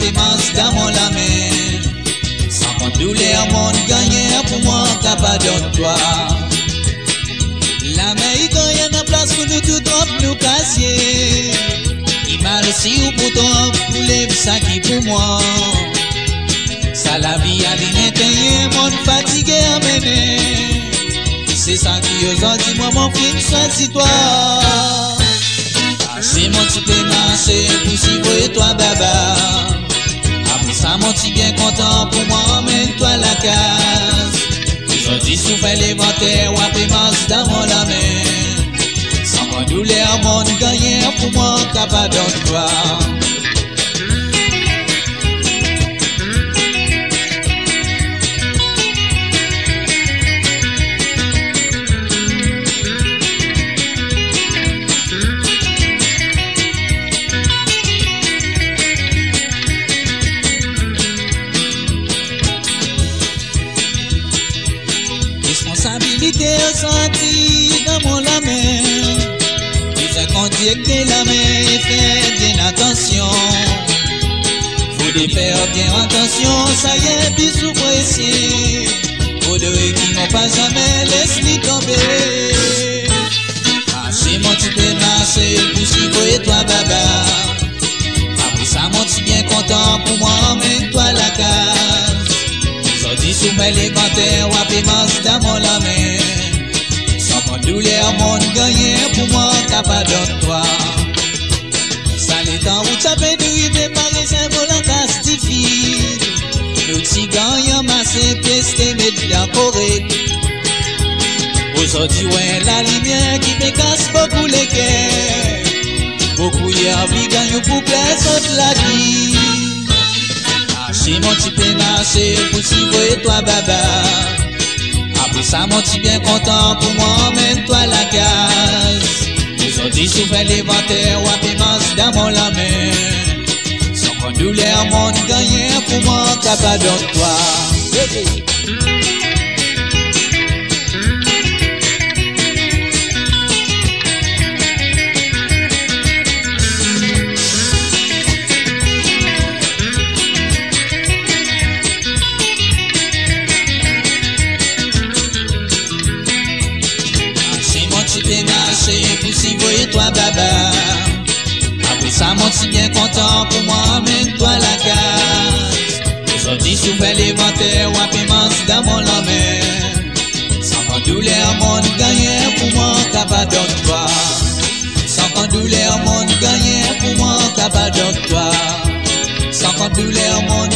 pémence dans mon la main. Sans compte douleur, mon gagnant pour moi, capable de toi. La main, il gagne en place pour nous tout nous casser. Il m'a aussi ou pour toi, pour les ça qui pour moi. Ça la vie à l'intérieur, mon fatigué à mener. C'est ça qui aujourd'hui, moi, mon film, choisis toi. C'est mon petit peu marché pour suivre toi, baba. Après ça, mon petit bien content pour moi, emmène-toi la case. Aujourd'hui, souffle l'éventaire, ou après masse dans mon la main. Sans mon douleur, mon gagnant pour moi, capable de toi. Responsabilité sentie dans mon la main. Disais qu'on dit que la main fait bien attention. Faut de faire bien attention, ça y est, puis sous pression. Faut de qui n'ont pas jamais laissé tomber. Marcher mon petit peu marcher pour suivre toi baba. Après ça mon petit bien content pour moi, emmène-toi la case. Aujourd'hui sous mes l'éventaire, ou après masse dans mon la main. Sans mon douleur, mon gagnant pour moi, capable de toi. Ça les temps où tu peux arriver par les symboles en castifie. Le petit gagnant m'a simpliste, mais bien correct. Aujourd'hui, ouais, la lumière qui me casse beaucoup les cœurs. Beaucoup y a envie de gagner pour plaire toute la vie. Marcher mon petit peu marcher pour suivre toi baba. Après ça mon petit bien content pour moi, emmène-toi la case. Aujourd'hui souffle l'éventaire, ou après masse dans mon la main. Sans mon douleur, mon gagnant pour moi, capable de toi. Marcher pour suivre toi baba. Après ça mon petit bien content pour moi, emmène-toi la case. Aujourd'hui souffle l'éventaire, ou après masse dans mon la main. Sans mon douleur, mon gagnant pour moi, capable de toi. Sans mon douleur, mon gagnant pour moi, capable de toi. Sans mon douleur, mon